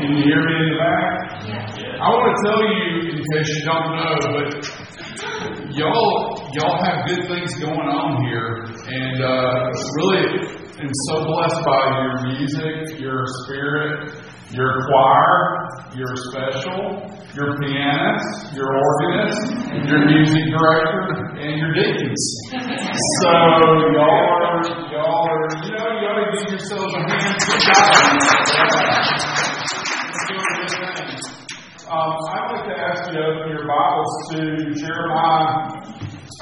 Can you hear me in the back? Yeah. I want to tell you, in case you don't know, but y'all have good things going on here, and really am so blessed by your music, your spirit, your choir, your special, your pianist, your organist, your music director, and your deacons. So y'all are, you ought to give yourselves a hand for God. I'd like to ask you to open your Bibles to Jeremiah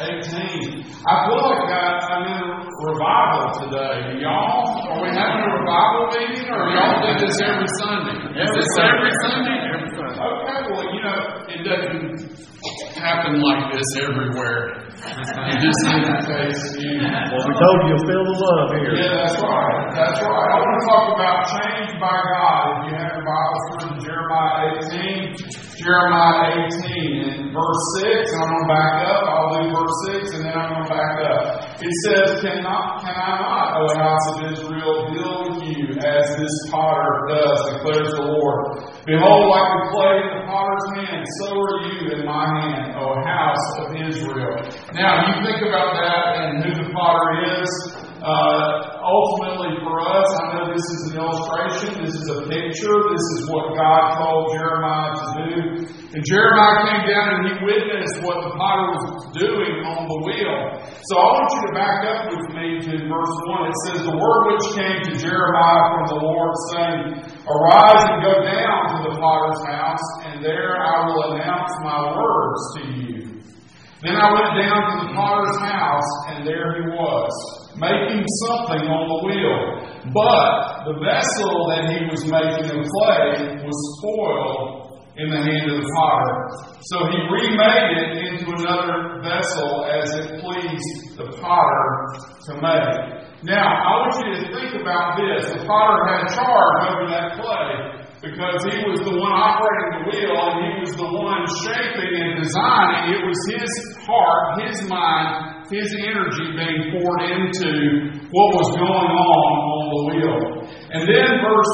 18. I feel like I'm in revival today. Y'all, are we having a revival meeting, or y'all do this every Sunday? Is this every Sunday? Okay, well, it doesn't happen like this everywhere. Just in case Well, we told you you'll feel the love here. Yeah, that's right. That's right. I want to talk about changed by God. If you have your Bibles, turn to Jeremiah 18. Jeremiah 18 and verse 6, and I'm going to back up. I'll do verse 6 and then I'm going to back up. It says, Can I not, O house of Israel, deal with you as this potter does, declares the Lord. Behold, like the clay in the potter's hand, so are you in my hand, O house of Israel. Now, you think about that and who the potter is. Ultimately for us, I know this is an illustration, this is a picture, this is what God told Jeremiah to do. And Jeremiah came down and he witnessed what the potter was doing on the wheel. So I want you to back up with me to verse 1. It says, The word which came to Jeremiah from the Lord, saying, Arise and go down to the potter's house, and there I will announce my words to you. Then I went down to the potter's house, and there he was, making something on the wheel. But the vessel that he was making of clay was spoiled in the hand of the potter. So he remade it into another vessel as it pleased the potter to make. Now, I want you to think about this. The potter had charge over that clay, because he was the one operating the wheel and he was the one shaping and designing. It was his heart, his mind, his energy being poured into what was going on the wheel. And then verse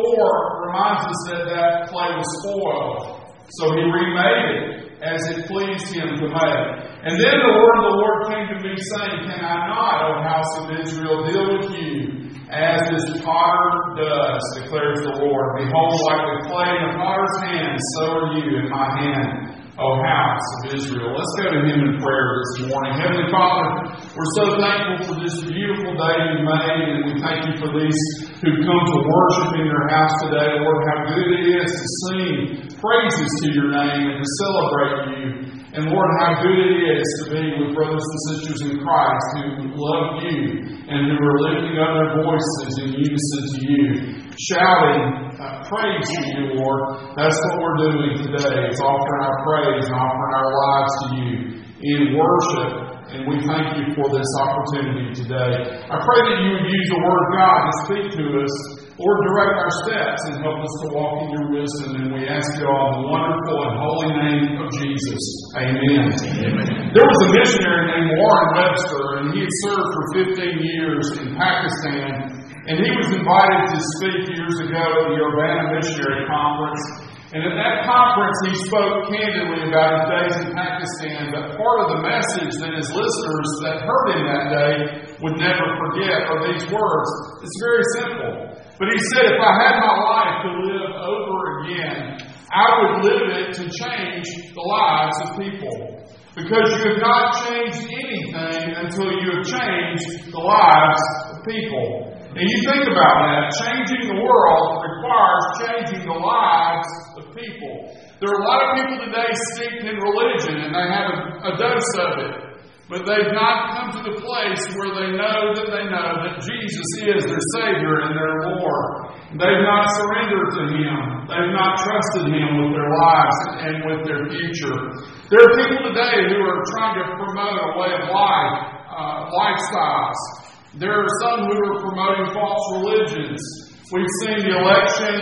4 reminds us that clay was spoiled. So he remade it as it pleased him to make. And then the word of the Lord came to me saying, Can I not, O house of Israel, deal with you as this potter does, declares the Lord. Behold, like the clay in the potter's hand, so are you in my hand, O house of Israel. Let's go to Him in prayer this morning. Heavenly Father, we're so thankful for this beautiful day you made, and we thank you for these who come to worship in your house today. Lord, how good it is to sing praises to your name and to celebrate you. And Lord, how good it is to be with brothers and sisters in Christ who love you and who are lifting up their voices in unison to you, shouting praise to you, Lord. That's what we're doing today. It's offering our praise and offering our lives to you in worship. And we thank you for this opportunity today. I pray that you would use the Word of God to speak to us, Lord, direct our steps and help us to walk in your wisdom. And we ask you all in the wonderful and holy name of Jesus. Amen. Amen. There was a missionary named Warren Webster, and he had served for 15 years in Pakistan. And he was invited to speak years ago at the Urbana Missionary Conference. And at that conference, he spoke candidly about his days in Pakistan. But part of the message that his listeners that heard him that day would never forget are these words. It's very simple. But he said, if I had my life to live over again, I would live it to change the lives of people. Because you have not changed anything until you have changed the lives of people. And you think about that. Changing the world requires changing the lives of people. There are a lot of people today steeped in religion, and they have a dose of it. But they've not come to the place where they know that Jesus is their Savior and their Lord. They've not surrendered to Him. They've not trusted Him with their lives and with their future. There are people today who are trying to promote a way of life, lifestyles. There are some who are promoting false religions. We've seen the election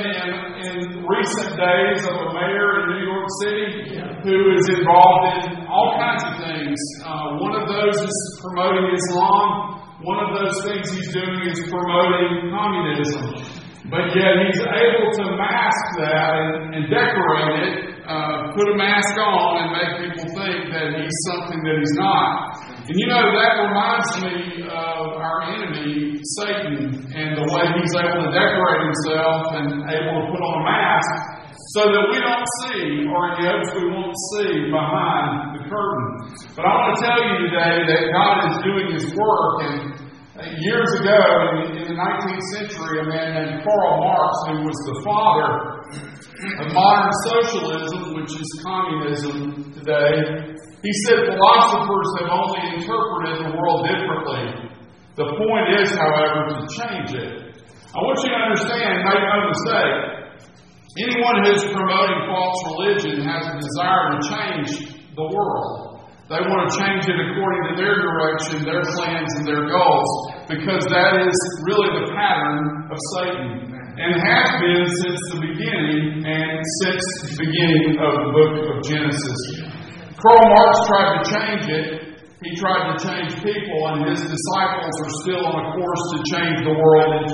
in recent days of a mayor in New York City who is involved in all kinds of things. One of those is promoting Islam. One of those things he's doing is promoting communism. But yet he's able to mask that and decorate it, put a mask on and make people think that he's something that he's not. And you know, that reminds me of our enemy, Satan, and the way he's able to decorate himself and able to put on a mask so that we don't see, or he hopes we won't see, behind the curtain. But I want to tell you today that God is doing His work. And years ago, in the 19th century, a man named Karl Marx, who was the father of modern socialism, which is communism today, he said philosophers have only interpreted the world differently. The point is, however, to change it. I want you to understand, make no mistake, anyone who's promoting false religion has a desire to change the world. They want to change it according to their direction, their plans, and their goals, because that is really the pattern of Satan, and has been since the beginning, and since the beginning of the book of Genesis. Karl Marx tried to change it. He tried to change people, and his disciples are still on a course to change the world in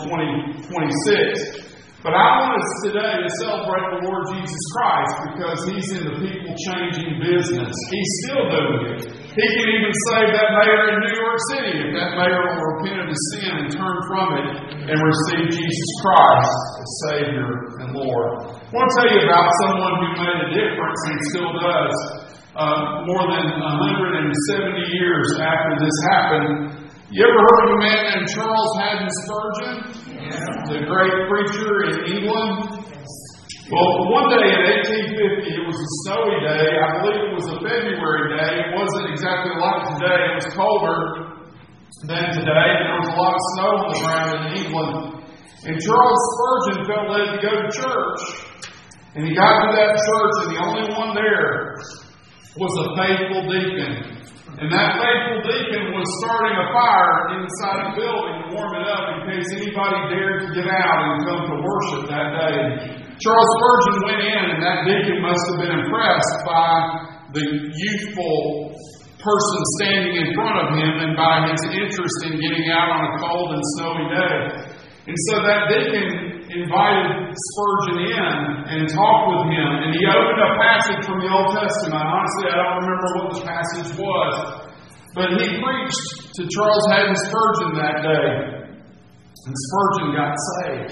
2026. But I want us today to celebrate the Lord Jesus Christ because He's in the people-changing business. He's still doing it. He can even save that mayor in New York City if that mayor will repent of his sin and turn from it and receive Jesus Christ as Savior and Lord. I want to tell you about someone who made a difference and still does. More than 170 years after this happened. You ever heard of a man named Charles Haddon Spurgeon? The great preacher in England? Well, one day in 1850, it was a snowy day. I believe it was a February day. It wasn't exactly like today. It was colder than today. And there was a lot of snow on the ground in England. And Charles Spurgeon felt led to go to church. And he got to that church, and the only one there was a faithful deacon. And that faithful deacon was starting a fire inside the building to warm it up in case anybody dared to get out and come to worship that day. Charles Spurgeon went in, and that deacon must have been impressed by the youthful person standing in front of him and by his interest in getting out on a cold and snowy day. And so that deacon invited Spurgeon in and talked with him. And he opened a passage from the Old Testament. Honestly, I don't remember what the passage was. But he preached to Charles Haddon Spurgeon that day. And Spurgeon got saved.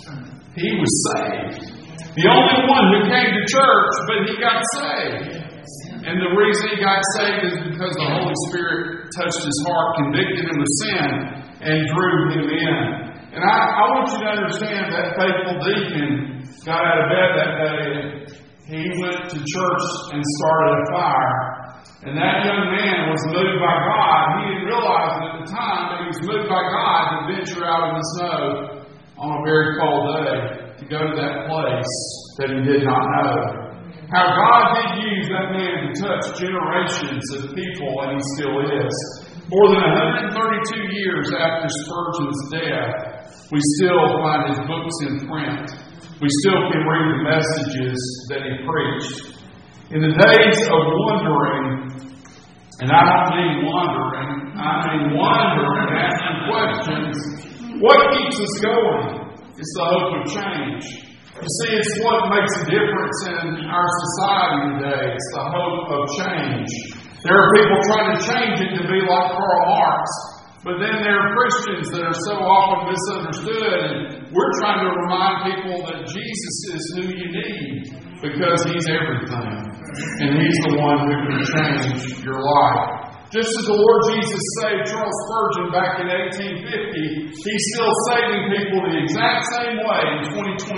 He was saved. The only one who came to church, but he got saved. And the reason he got saved is because the Holy Spirit touched his heart, convicted him of sin, and drew him in. And I want you to understand that faithful deacon got out of bed that day and he went to church and started a fire. And that young man was moved by God. He didn't realize it at the time, but he was moved by God to venture out in the snow on a very cold day to go to that place that he did not know. How God did use that man to touch generations of people, and he still is. More than 132 years after Spurgeon's death, we still find his books in print. We still can read the messages that he preached. In the days of wondering, and I don't mean wandering, I mean wondering, asking questions, what keeps us going? It's the hope of change. You see, it's what makes a difference in our society today. It's the hope of change. There are people trying to change it to be like Karl Marx. But then there are Christians that are so often misunderstood, and we're trying to remind people that Jesus is who you need because He's everything. And He's the one who can change your life. Just as the Lord Jesus saved Charles Spurgeon back in 1850, He's still saving people the exact same way in 2026.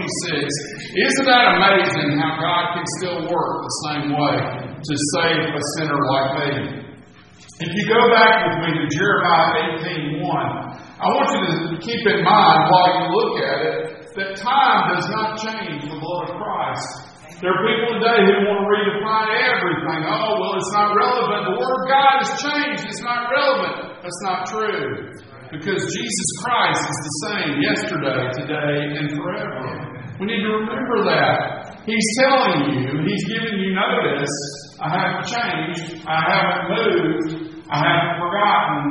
Isn't that amazing how God can still work the same way to save a sinner like me? If you go back with me to Jeremiah 18:1, I want you to keep in mind while you look at it that time does not change the blood of Christ. There are people today who want to redefine everything. Oh, well, it's not relevant. The Word of God has changed. It's not relevant. That's not true. Because Jesus Christ is the same yesterday, today, and forever. We need to remember that. He's telling you, He's giving you notice, I haven't changed, I haven't moved, I haven't forgotten,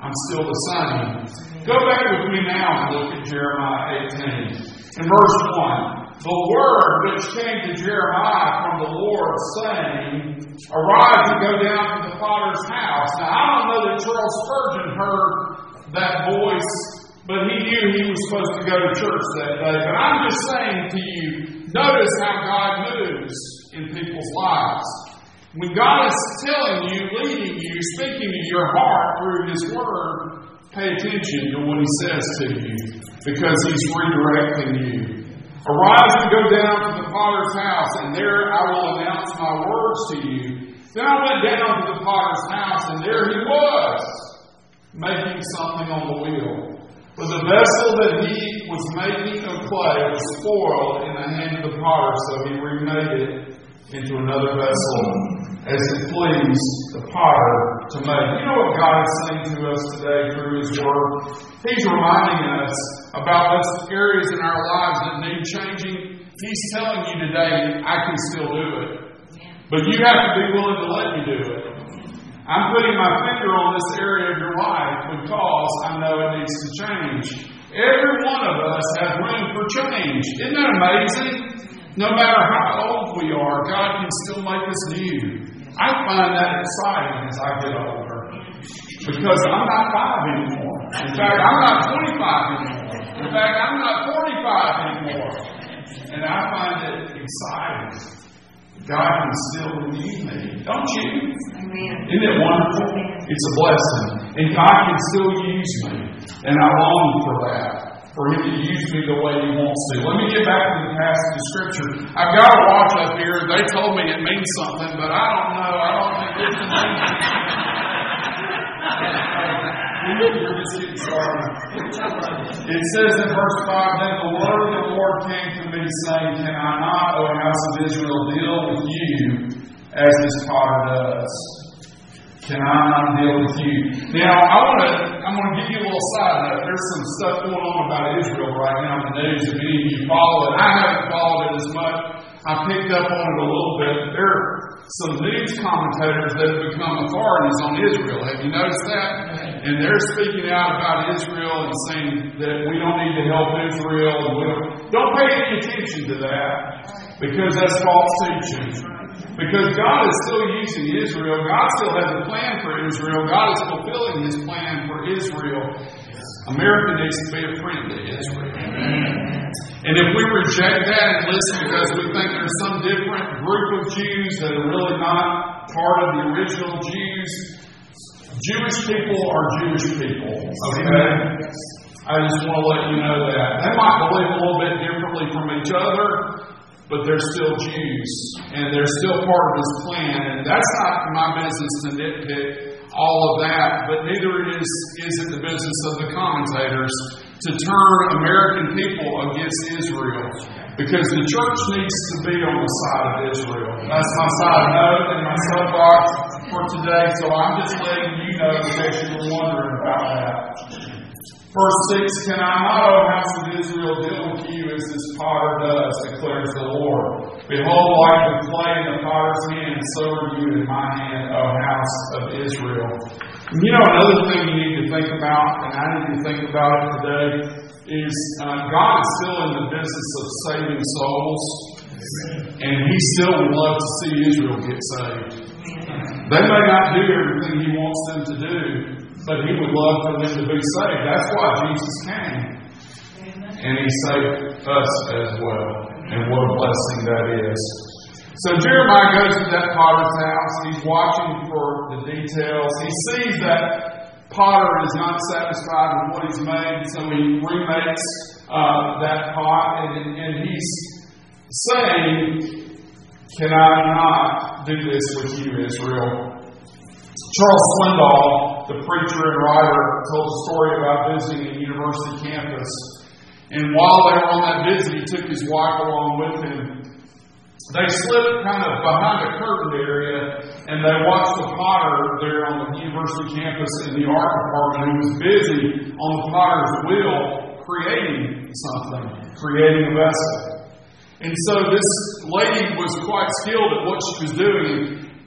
I'm still the same. Go back with me now and look at Jeremiah 18. In verse 1, the word which came to Jeremiah from the Lord, saying, Arise and go down to the potter's house. Now, I don't know that Charles Spurgeon heard that voice, but he knew he was supposed to go to church that day. But I'm just saying to you, notice how God moves in people's lives. When God is telling you, leading you, speaking to your heart through His Word, pay attention to what He says to you, because He's redirecting you. Arise and go down to the potter's house, and there I will announce my words to you. Then I went down to the potter's house, and there he was, making something on the wheel. For the vessel that he was making of clay was spoiled in the hand of the potter, so he remade it into another vessel, as it pleased the potter to make. You know what God is saying to us today through His Word? He's reminding us about those areas in our lives that need changing. He's telling you today, I can still do it. But you have to be willing to let me do it. I'm putting my finger on this area of your life because I know it needs to change. Every one of us has room for change. Isn't that amazing? No matter how old we are, God can still make us new. I find that exciting as I get older. Because I'm not 5 anymore. In fact, I'm not 25 anymore. In fact, I'm not 45 anymore. And I find it exciting. God can still lead me. Don't you? Amen. Isn't it wonderful? It's a blessing. And God can still use me. And I long for that. For Him to use me the way He wants to. Let me get back to the passage of Scripture. I've got a watch up here. They told me it means something, but I don't know. I don't think it means We're just getting started. It says in verse 5, Then the word of the Lord came to me, saying, Can I not, O house of Israel, deal with you as this potter does? Can I not deal with you? Now, I'm going to give you a little side note. There's some stuff going on about Israel right now in the news. If any of you follow it, I haven't followed it as much. I picked up on it a little bit. There are some news commentators that have become authorities on Israel. Have you noticed that? And they're speaking out about Israel and saying that we don't need to help Israel. And don't pay any attention to that, because that's false teaching. Because God is still using Israel. God still has a plan for Israel. God is fulfilling His plan for Israel. America needs to be a friend to Israel. And if we reject that and listen because we think there's some different group of Jews that are really not part of the original Jews, Jewish people are Jewish people. Okay? I just want to let you know that. They might believe a little bit differently from each other, but they're still Jews, and they're still part of His plan. And that's not my business to nitpick all of that, but neither is it the business of the commentators to turn American people against Israel, because the church needs to be on the side of Israel. That's my side note and my soapbox for today, so I'm just letting you know in case you were wondering about that. Verse 6, Can I not, O house of Israel, deal with you as this potter does, declares the Lord. Behold, like the clay in the potter's hand, so are you in my hand, O house of Israel. And you know, another thing you need to think about, and I need to think about it today, is God is still in the business of saving souls, and He still would love to see Israel get saved. They may not do everything He wants them to do, but He would love for them to be saved. That's why Jesus came. And He saved us as well. And what a blessing that is. So Jeremiah goes to that potter's house. He's watching for the details. He sees that potter is not satisfied with what he's made, so he remakes that pot. And he's saying, Can I not do this with you, Israel? Charles Swindoll, the preacher and writer, told a story about visiting a university campus. And while they were on that visit, he took his wife along with him. They slipped kind of behind a curtained area, and they watched the potter there on the university campus in the art department who was busy on the potter's wheel creating something, creating a vessel. And so this lady was quite skilled at what she was doing.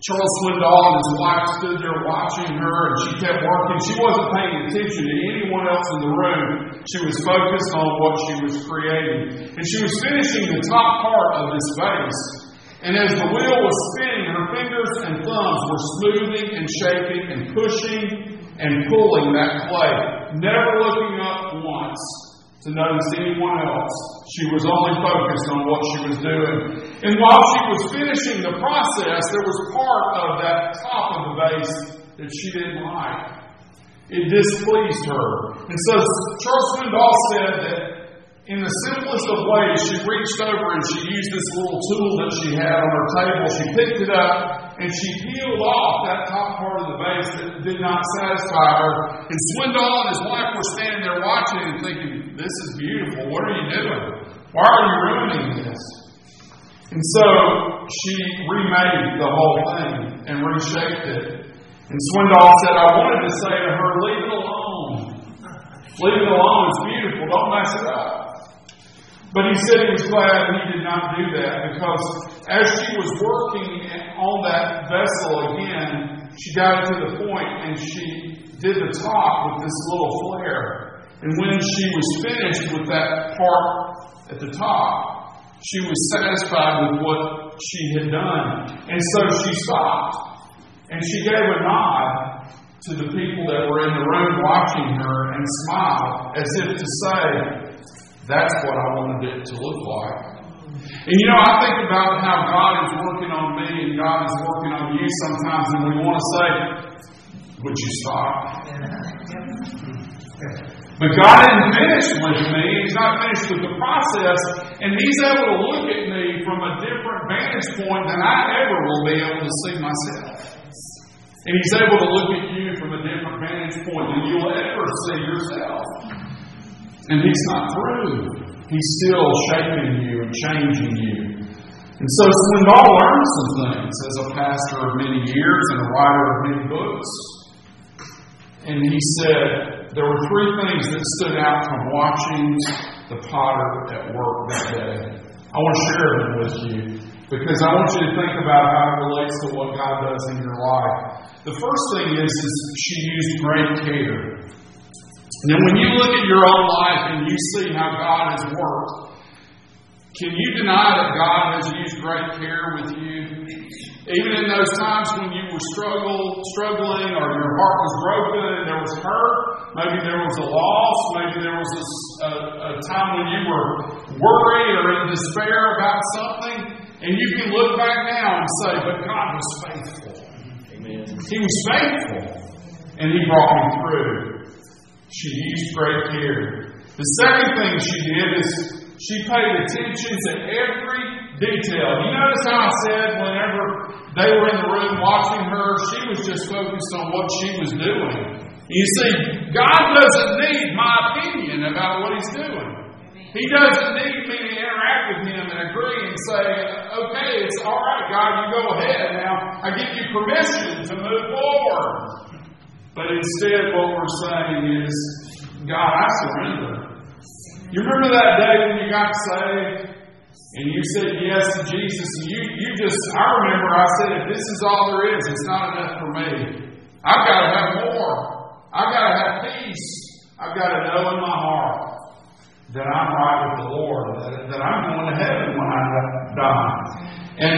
Charles Swindoll and his wife stood there watching her, and she kept working. She wasn't paying attention to anyone else in the room. She was focused on what she was creating. And she was finishing the top part of this vase. And as the wheel was spinning, her fingers and thumbs were smoothing and shaping and pushing and pulling that clay, never looking up once to notice anyone else. She was only focused on what she was doing. And while she was finishing the process, there was part of that top of the vase that she didn't like. It displeased her. And so Charles Swindoll said that in the simplest of ways, she reached over and she used this little tool that she had on her table. She picked it up and she peeled off that top part of the vase that did not satisfy her. And Swindoll and his wife were standing there watching and thinking, this is beautiful. What are you doing? Why are you ruining this? And so she remade the whole thing and reshaped it. And Swindoll said, I wanted to say to her, leave it alone. Leave it alone. It's beautiful. Don't mess it up. But he said he was glad he did not do that, because as she was working on that vessel again, she got to the point and she did the top with this little flare. And when she was finished with that part at the top, she was satisfied with what she had done. And so she stopped and she gave a nod to the people that were in the room watching her and smiled as if to say, that's what I wanted it to look like. And I think about how God is working on me and God is working on you sometimes, and we want to say, would you stop? But God isn't finished with me. He's not finished with the process. And He's able to look at me from a different vantage point than I ever will be able to see myself. And He's able to look at you from a different vantage point than you'll ever see yourself. And He's not through. He's still shaping you and changing you. And so Swindoll learned some things as a pastor of many years and a writer of many books. And he said there were three things that stood out from watching the potter at work that day. I want to share them with you because I want you to think about how it relates to what God does in your life. The first thing is she used great care. Now, when you look at your own life and you see how God has worked, can you deny that God has used great care with you? Even in those times when you were struggling, or your heart was broken and there was hurt, maybe there was a loss, maybe there was a time when you were worried or in despair about something, and you can look back now and say, but God was faithful. Amen. He was faithful, and He brought me through. She used great care. The second thing she did is she paid attention to every detail. You notice how I said whenever they were in the room watching her, she was just focused on what she was doing. You see, God doesn't need my opinion about what He's doing. He doesn't need me to interact with Him and agree and say, okay, it's all right, God, you go ahead. Now, I give you permission to move forward. But instead, what we're saying is, God, I surrender. You remember that day when you got saved and you said yes to Jesus? And I remember I said, if this is all there is, it's not enough for me. I've got to have more. I've got to have peace. I've got to know in my heart that I'm right with the Lord, that I'm going to heaven when I die. And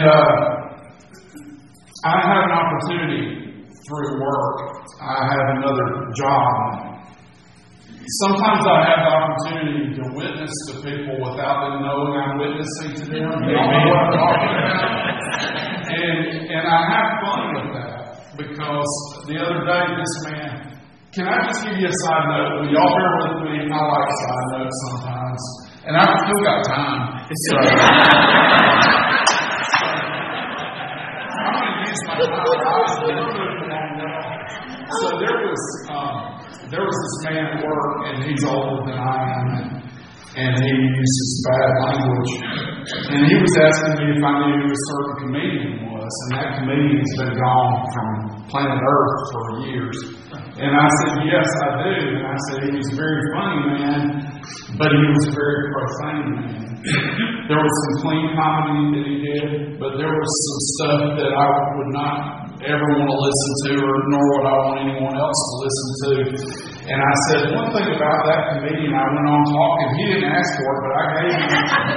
I have an opportunity through work. I have another job. Sometimes I have the opportunity to witness to people without them knowing I'm witnessing to them. You know what I'm talking about? And I have fun with that because the other day this man, can I just give you a side note? Will y'all bear with me? I like side notes sometimes. And I've still got time. So, I'm going to use my time. So there was this man at work, and he's older than I am, and he uses bad language. And he was asking me if I knew who a certain comedian was, and that comedian's been gone from planet Earth for years. And I said, yes, I do. And I said, he was a very funny man, But he was a very profane man. There was some clean comedy that he did, but there was some stuff that I would not ever want to listen to, or nor would I want anyone else to listen to. And I said, one thing about that comedian, I went on talking. He didn't ask for it, but I gave him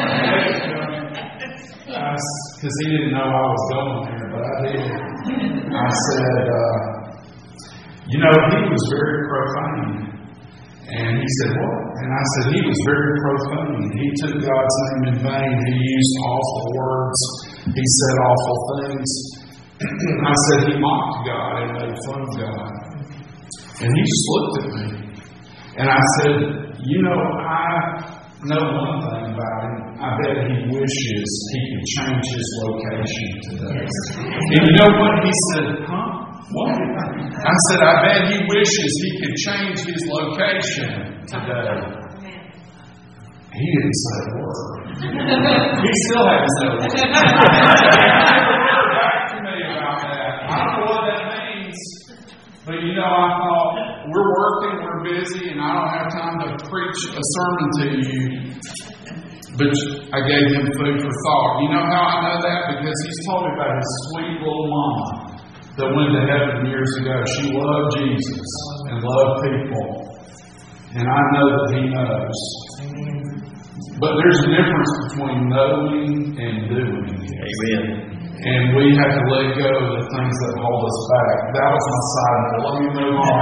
because he didn't know I was going there, but I did. I said, he was very profane. And he said, what? And I said, he was very profane. He took God's name in vain. He used awful words. He said awful things. I said, he mocked God and made fun of God. And he just looked at me. And I said, I know one thing about him. I bet he wishes he could change his location today. And you know what? He said, huh? What? I said, I bet he wishes he could change his location today. He didn't say a word. He still hasn't said a word. He never heard back to me about that. I don't know what that means. But I thought, we're working, we're busy, and I don't have time to preach a sermon to you. But I gave him food for thought. You know how I know that? Because he's told me about his sweet little mama that went to heaven years ago. She loved Jesus and loved people. And I know that he knows. But there's a difference between knowing and doing. Amen. And we have to let go of the things that hold us back. That was my side note. Let me move on.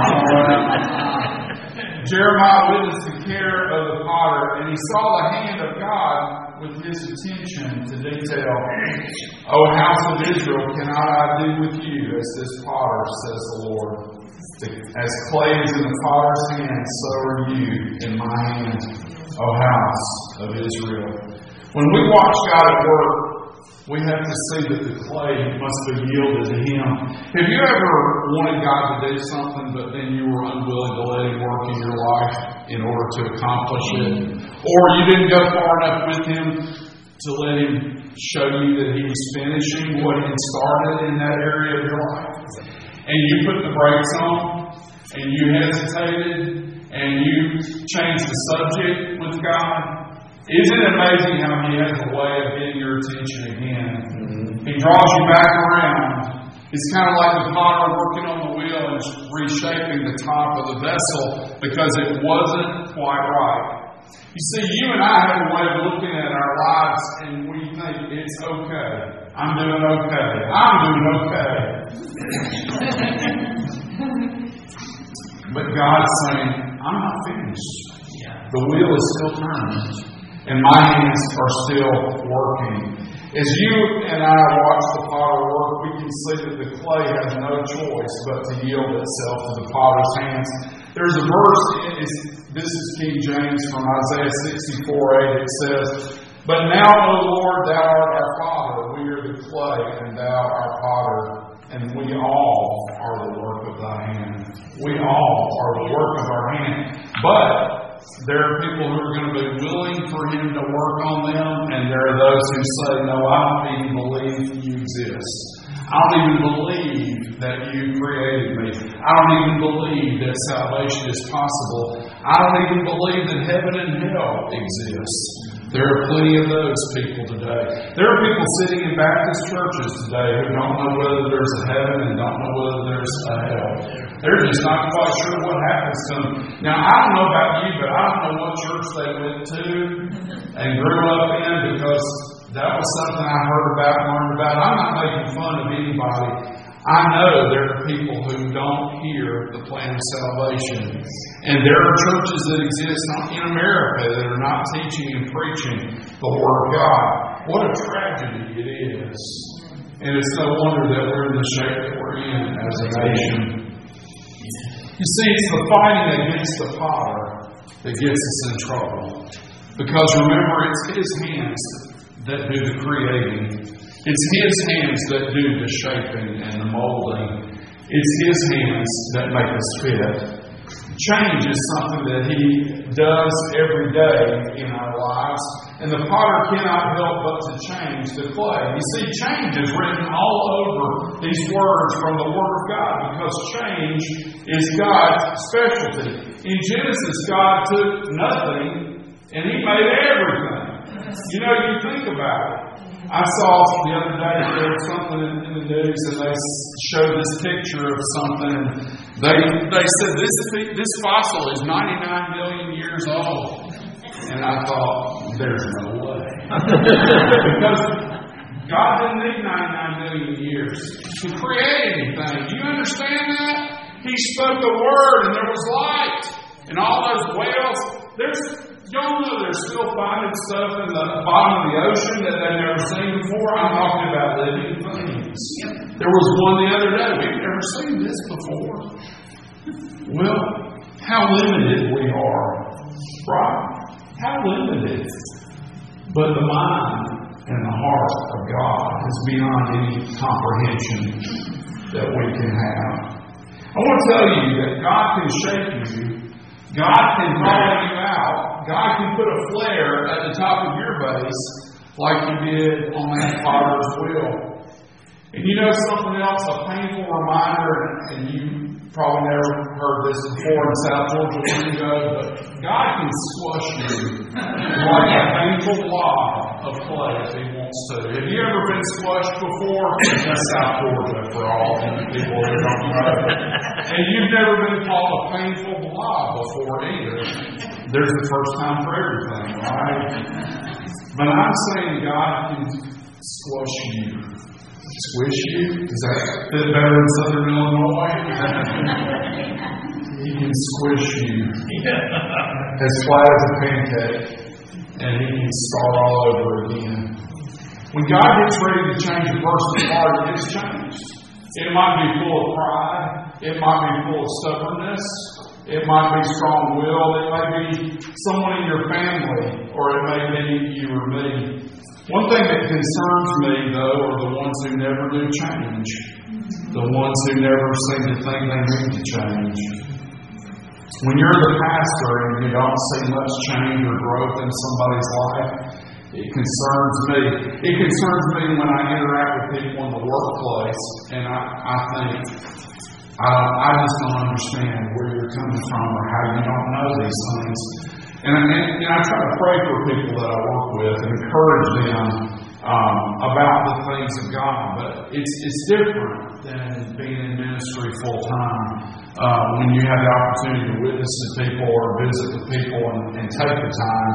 Jeremiah witnessed the care of the potter, and he saw the hand of God with his attention to detail. O house of Israel, cannot I do with you as this potter, says the Lord? As clay is in the potter's hand, so are you in my hand, O house of Israel. When we watch God at work, we have to see that the clay must be yielded to Him. Have you ever wanted God to do something, but then you were unwilling to let Him work in your life in order to accomplish it? Or you didn't go far enough with Him to let Him show you that He was finishing what He had started in that area of your life? And you put the brakes on, and you hesitated, and you changed the subject with God. Isn't it amazing how He has a way of getting your attention again? He draws you back around. It's kind of like the potter working on the wheel and reshaping the top of the vessel because it wasn't quite right. You see, you and I have a way of looking at our lives and we think it's okay. I'm doing okay. I'm doing okay. But God's saying, I'm not finished. The wheel is still turning. And my hands are still working. As you and I watch the potter work, we can see that the clay has no choice but to yield itself to the potter's hands. There's a verse, this is King James from Isaiah 64:8. It says, But now, O Lord, Thou art our Father. We are the clay, and Thou our potter. And we all are the work of Thy hand. We all are the work of our hand. But there are people who are going to be willing for Him to work on them, and there are those who say, no, I don't even believe You exist. I don't even believe that You created me. I don't even believe that salvation is possible. I don't even believe that heaven and hell exist. There are plenty of those people today. There are people sitting in Baptist churches today who don't know whether there's a heaven and don't know whether there's a hell. They're just not quite sure what happens to them. Now, I don't know about you, but I don't know what church they went to and grew up in because that was something I heard about and learned about. I'm not making fun of anybody. I know there are people who don't hear the plan of salvation. And there are churches that exist in America that are not teaching and preaching the Word of God. What a tragedy it is. And it's no wonder that we're in the shape that we're in as a nation. You see, it's the fighting against the potter that gets us in trouble. Because remember, it's His hands that do the creating. It's His hands that do the shaping and the molding. It's His hands that make us fit. Change is something that He does every day in our lives. And the potter cannot help but to change the clay. You see, change is written all over these words from the Word of God because change is God's specialty. In Genesis, God took nothing And He made everything. You know, you think about it. I saw the other day there was something in the news, and they showed this picture of something. They said this fossil is 99 million years old. And I thought, there's no way. Because God didn't need 99 million years to create anything. Do you understand that? He spoke the word and there was light. And all those whales, y'all know they're still finding stuff in the bottom of the ocean that they've never seen before. I'm talking about living things. There was one the other day. We've never seen this before. Well, how limited we are, right? How limited. But the mind and the heart of God is beyond any comprehension that we can have. I want to tell you that God can shake you. God can call you out. God can put a flare at the top of your base like He did on that potter's wheel. And you know something else, a painful reminder, and you probably never heard this before in South Georgia when you go, but God can squash you like a painful blob of clay if He wants to. Have you ever been squashed before? That's South Georgia for all the people who don't know. And you've never been called a painful blob before either. There's a first time for everything, right? But I'm saying God can squash you. Squish you? Does that fit better in Southern Illinois? He can squish you as flat as a pancake, and He can start all over again. When God gets ready to change a person's heart, it gets changed. It might be full of pride. It might be full of stubbornness. It might be strong-willed. It may be someone in your family, or it may be you or me. One thing that concerns me, though, are the ones who never do change. The ones who never seem to think they need to change. When you're the pastor and you don't see much change or growth in somebody's life, it concerns me. It concerns me when I interact with people in the workplace, and I think, I just don't understand where you're coming from or how you don't know these things. And I try to pray for people that I work with and encourage them about the things of God. But it's different than being in ministry full time. When you have the opportunity to witness to people or visit with people and take the time.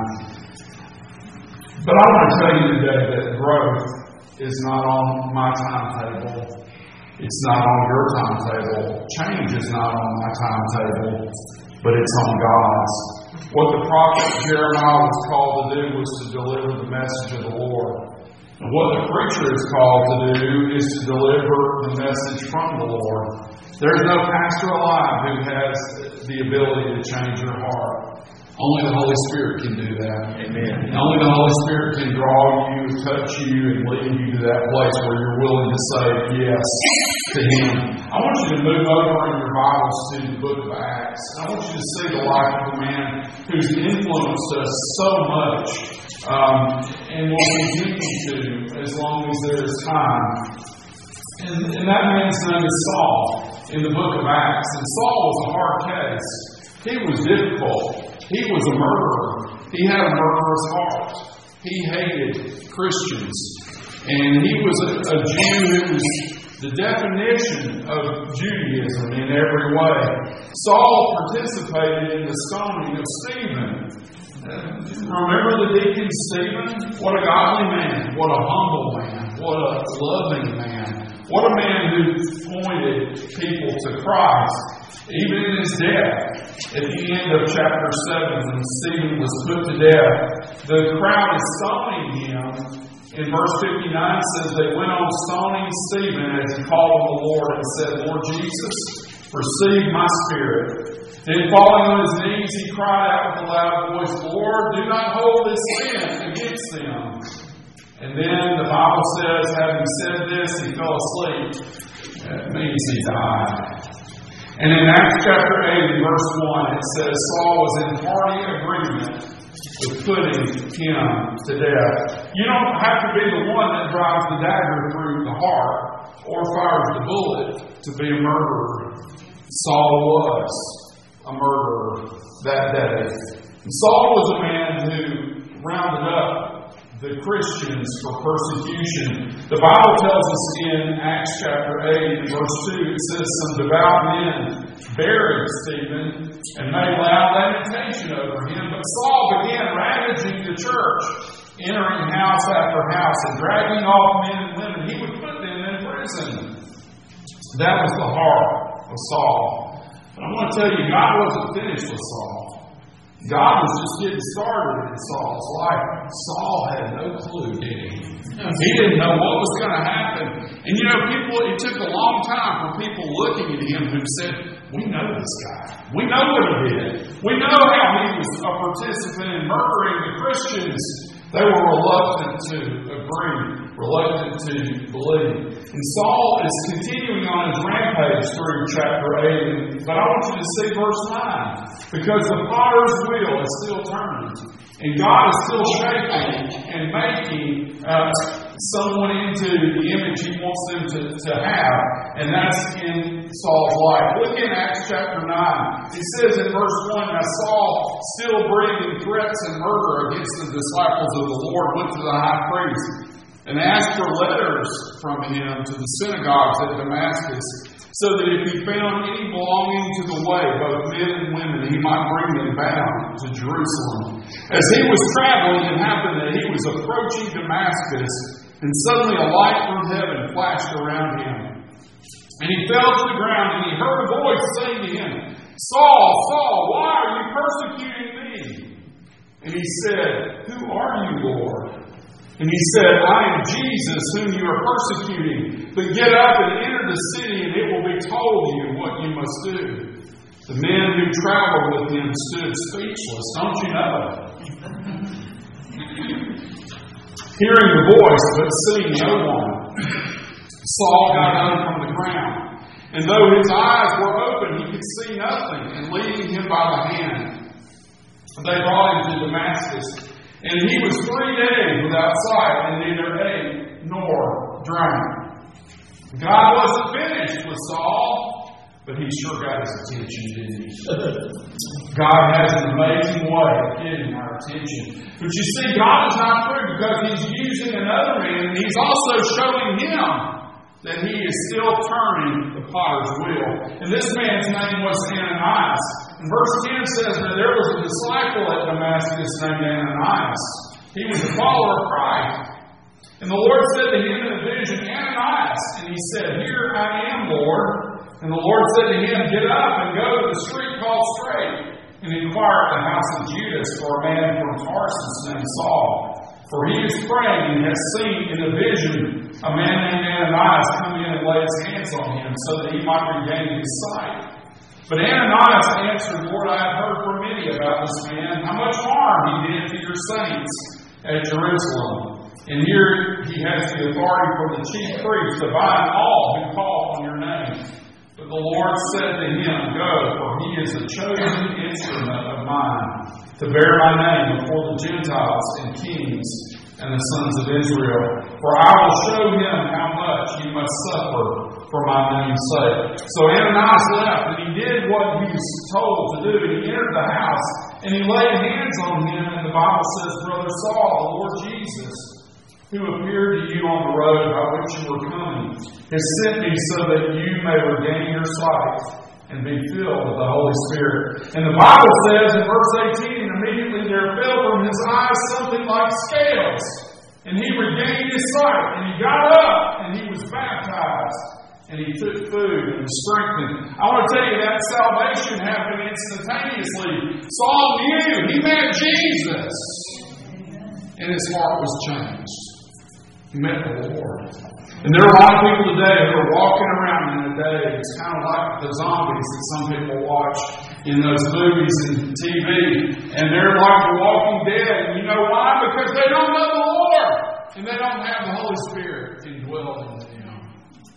But I want to tell you today that growth is not on my timetable. It's not on your timetable. Change is not on my timetable, but it's on God's. What the prophet Jeremiah was called to do was to deliver the message of the Lord. And what the preacher is called to do is to deliver the message from the Lord. There's no pastor alive who has the ability to change your heart. Only the Holy Spirit can do that. Amen. Only the Holy Spirit can draw you, touch you, and lead you to that place where you're willing to say yes to Him. I want you to move over in your Bibles to the book of Acts. I want you to see the life of a man who's influenced us so much and will continue to as long as there is time. And that man's name is Saul in the book of Acts. And Saul was a hard case. He was difficult. He was a murderer. He had a murderous heart. He hated Christians. And he was a Jew who was the definition of Judaism in every way. Saul participated in the stoning of Stephen. Remember the deacon Stephen? What a godly man. What a humble man. What a loving man. What a man who pointed people to Christ. Even in his death, at the end of chapter 7, when Stephen was put to death, the crowd is stoning him. In verse 59 it says, they went on stoning Stephen as he called on the Lord and said, Lord Jesus, receive my spirit. Then falling on his knees, he cried out with a loud voice, Lord, do not hold this sin against them. And then the Bible says, having said this, he fell asleep. That means he died. And in Acts chapter 8, verse 1, it says, Saul was in hearty agreement with putting him to death. You don't have to be the one that drives the dagger through the heart or fires the bullet to be a murderer. Saul was a murderer that day. Saul was a man who rounded up the Christians for persecution. The Bible tells us in Acts chapter 8, verse 2, it says, some devout men buried Stephen and made loud lamentation over him. But Saul began ravaging the church, entering house after house and dragging off men and women. He would put them in prison. That was the heart of Saul. But I want to tell you, God wasn't finished with Saul. God was just getting started in Saul's life. Saul had no clue, did he? He didn't know what was going to happen. And you know, it took a long time for people looking at him who said, we know this guy. We know what he did. We know how he was a participant in murdering the Christians. They were reluctant to agree, reluctant to believe. And Saul is continuing on his rampage through chapter 8. But I want you to see verse 9. Because the potter's wheel is still turning. And God is still shaping and making someone into the image He wants them to have. And that's in Saul's life. Look in Acts chapter 9. It says in verse 1, now Saul, still breathing threats and murder against the disciples of the Lord, went to the high priest and asked for letters from him to the synagogues at Damascus, so that if he found any belonging to the way, both men and women, he might bring them bound to Jerusalem. As he was traveling, it happened that he was approaching Damascus, and suddenly a light from heaven flashed around him. And he fell to the ground, and he heard a voice saying to him, Saul, Saul, why are you persecuting me? And he said, who are you, Lord? And he said, I am Jesus whom you are persecuting. But get up and enter the city, and it will be told you what you must do. The men who traveled with him stood speechless. Don't you know? Hearing the voice, but seeing no one, Saul got up from the ground. And though his eyes were open, he could see nothing. And leading him by the hand, they brought him to Damascus. And he was 3 days without sight, and neither ate nor drank. God wasn't finished with Saul, but he sure got his attention, didn't he? God has an amazing way of getting our attention. But you see, God is not through because He's using another man, and He's also showing him that He is still turning the potter's wheel. And this man's name was Ananias. And verse 10 says that there was a disciple at Damascus named Ananias. He was a follower of Christ. And the Lord said to him in a vision, Ananias. And he said, here I am, Lord. And the Lord said to him, get up and go to the street called Straight, and inquire at the house of Judas for a man from Tarsus named Saul. For he is praying and has seen in a vision a man named Ananias come in and lay his hands on him so that he might regain his sight. But Ananias answered, Lord, I have heard from many about this man, how much harm he did to your saints at Jerusalem. And here he has the authority from the chief priest to bind all who call on your name. But the Lord said to him, go, for he is a chosen instrument of mine, to bear my name before the Gentiles and kings and the sons of Israel. For I will show him how much he must suffer for my name's sake. So Ananias left, and he did what he was told to do. And he entered the house, and he laid hands on him. And the Bible says, Brother Saul, the Lord Jesus, who appeared to you on the road by which you were coming, has sent me so that you may regain your sight and be filled with the Holy Spirit. And the Bible says in verse 18, immediately there fell from his eyes something like scales, and he regained his sight, and he got up, and he was baptized, and he took food and was strengthened. I want to tell you that salvation happened instantaneously. Saul knew he met Jesus, and his heart was changed. He met the Lord. And there are a lot of people today who are walking around in a day. It's kind of like the zombies that some people watch in those movies and TV. And they're like the Walking Dead. And you know why? Because they don't know the Lord. And they don't have the Holy Spirit indwelling in them.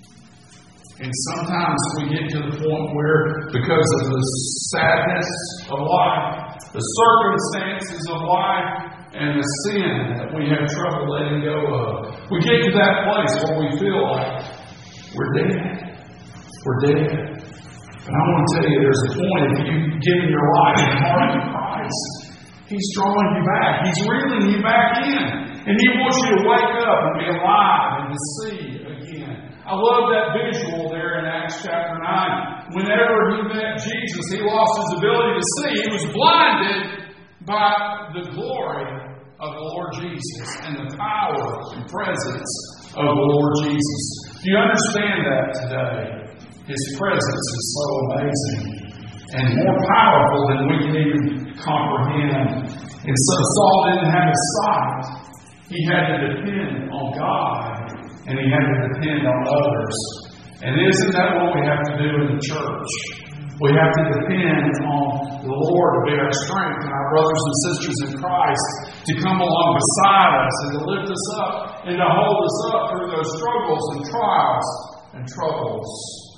And sometimes we get to the point where, because of the sadness of life, the circumstances of life, and the sin that we have trouble letting go of, we get to that place where we feel like we're dead. We're dead. But I want to tell you, there's a point if you've given your life and heart to Christ, He's drawing you back. He's reeling you back in. And He wants you to wake up and be alive and to see again. I love that visual there in Acts chapter 9. Whenever He met Jesus, He lost His ability to see. He was blinded by the glory of the Lord Jesus and the power and presence of the Lord Jesus. Do you understand that today? His presence is so amazing and more powerful than we can even comprehend. And so Saul didn't have his sight. He had to depend on God, and he had to depend on others. And isn't that what we have to do in the church? We have to depend on the Lord to be our strength and our brothers and sisters in Christ to come along beside us and to lift us up and to hold us up through those struggles and trials and troubles.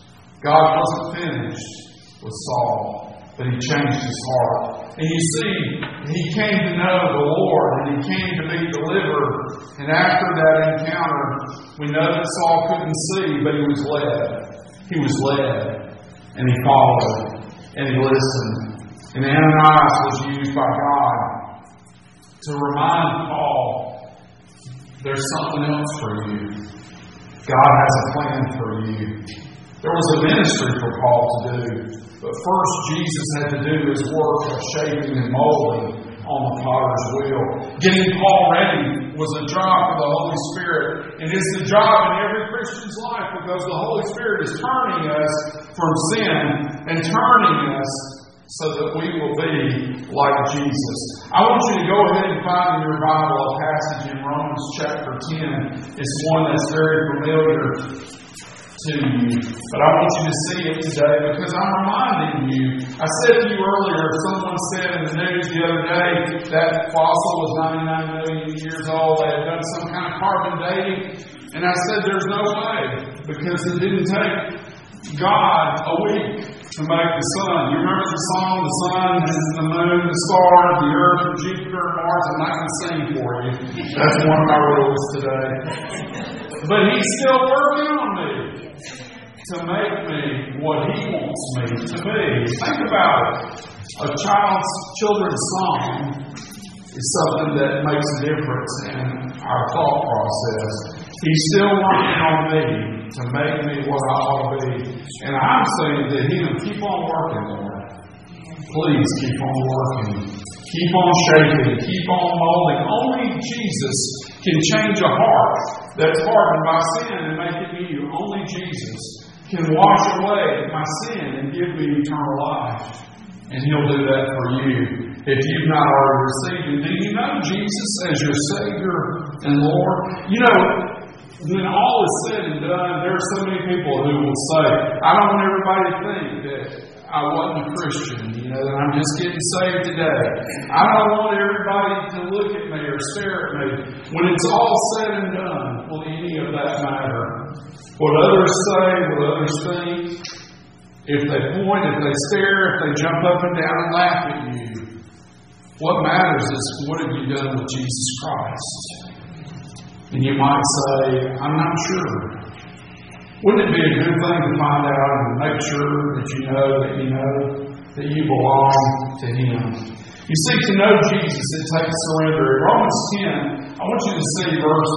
God wasn't finished with Saul, but He changed his heart. And you see, he came to know the Lord, and he came to be delivered. And after that encounter, we know that Saul couldn't see, but he was led. He was led, and he followed, and he listened. And Ananias was used by God to remind Paul, there's something else for you. God has a plan for you. There was a ministry for Paul to do. But first, Jesus had to do His work of shaping and molding on the potter's wheel. Getting Paul ready was a job for the Holy Spirit. And it's the job in every Christian's life because the Holy Spirit is turning us from sin and turning us so that we will be like Jesus. I want you to go ahead and find in your Bible a passage in Romans chapter 10. It's one that's very familiar to you. But I want you to see it today because I'm reminding you. I said to you earlier, someone said in the news the other day that fossil was 99 million years old. They had done some kind of carbon dating. And I said there's no way because it didn't take God a week to make the sun. You remember the song, the sun, the moon, the stars, the earth, Jupiter, Mars, and I can sing for you. That's one of my rules today. But He's still working on me to make me what He wants me to be. Think about it. A children's song is something that makes a difference in our thought process. He's still working on me to make me what I ought to be. And I'm saying to Him, keep on working, Lord. Please keep on working. Keep on shaping. Keep on molding. Only Jesus can change a heart that's hardened by sin and make it new. Only Jesus can wash away my sin and give me eternal life. And He'll do that for you if you've not already received Him. Do you know Jesus as your Savior and Lord? You know, when all is said and done, there are so many people who will say, I don't want everybody to think that I wasn't a Christian, that I'm just getting saved today. I don't want everybody to look at me or stare at me. When it's all said and done, will any of that matter? What others say, what others think, if they point, if they stare, if they jump up and down and laugh at you, what matters is what have you done with Jesus Christ? And you might say, I'm not sure. Wouldn't it be a good thing to find out and make sure that that you belong to Him? You see, to know Jesus, it takes surrender. In Romans 10, I want you to see verse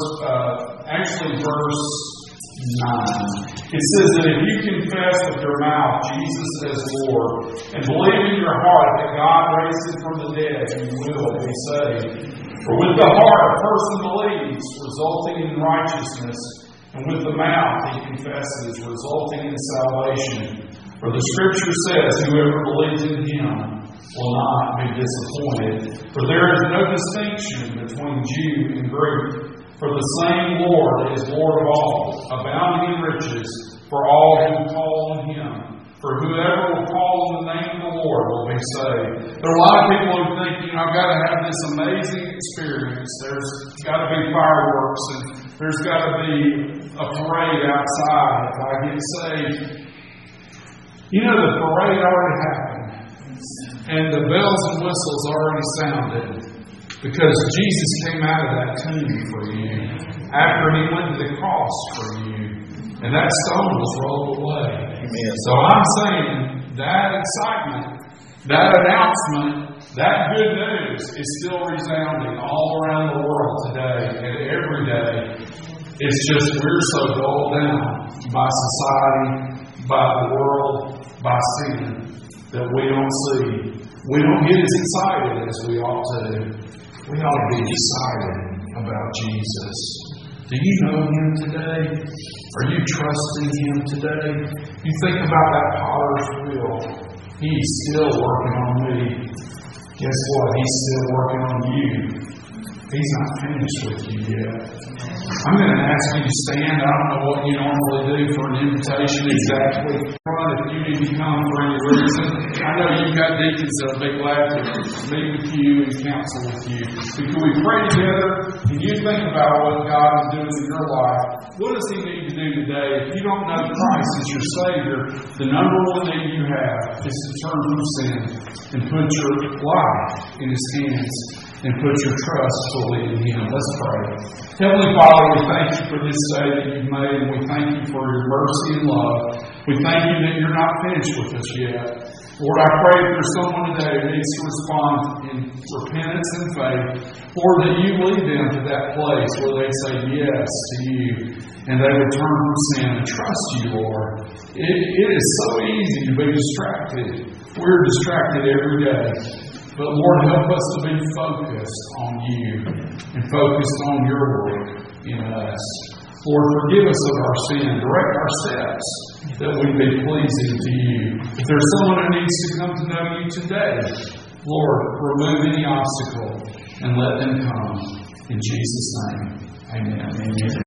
9. It says that if you confess with your mouth Jesus as Lord and believe in your heart that God raised Him from the dead, you will be saved. For with the heart a person believes, resulting in righteousness, and with the mouth he confesses, resulting in salvation. For the Scripture says, whoever believes in Him will not be disappointed. For there is no distinction between Jew and Greek. For the same Lord is Lord of all, abounding in riches for all who call on Him. For whoever will call on the name of the Lord will be saved. There are a lot of people who think, I've got to have this amazing experience. There's got to be fireworks and there's got to be a parade outside if I get saved. The parade already happened. And the bells and whistles already sounded. Because Jesus came out of that tomb for you. After He went to the cross for you. And that stone was rolled away. Amen. So I'm saying that excitement That announcement, that good news is still resounding all around the world today and every day. It's just we're so dulled down by society, by the world, by sin, that we don't see. We don't get as excited as we ought to. We ought to be excited about Jesus. Do you know Him today? Are you trusting Him today? You think about that potter's wheel. He's still working on me. Guess what? He's still working on you. He's not finished with you yet. I'm going to ask you to stand. I don't know what you normally do for an invitation exactly. If you need to come for any reason, I know you've got deacons that will be glad to meet with you and counsel with you. But can we pray together? And you think about what God is doing in your life. What does He need to do today? If you don't know Christ as your Savior, the number one need you have is to turn from sin and put your life in His hands and put your trust fully in Him. Let's pray. Heavenly Father, we thank you for this day that you've made, and we thank you for your mercy and love. We thank you that you're not finished with us yet. Lord, I pray if there's someone today who needs to respond in repentance and faith, Lord, that you lead them to that place where they say yes to you, and they would turn from sin and trust you, Lord. It is so easy to be distracted. We're distracted every day. But Lord, help us to be focused on you and focused on your work in us. Lord, forgive us of our sin. Direct our steps that we be pleasing to you. If there's someone who needs to come to know you today, Lord, remove any obstacle and let them come. In Jesus' name, amen.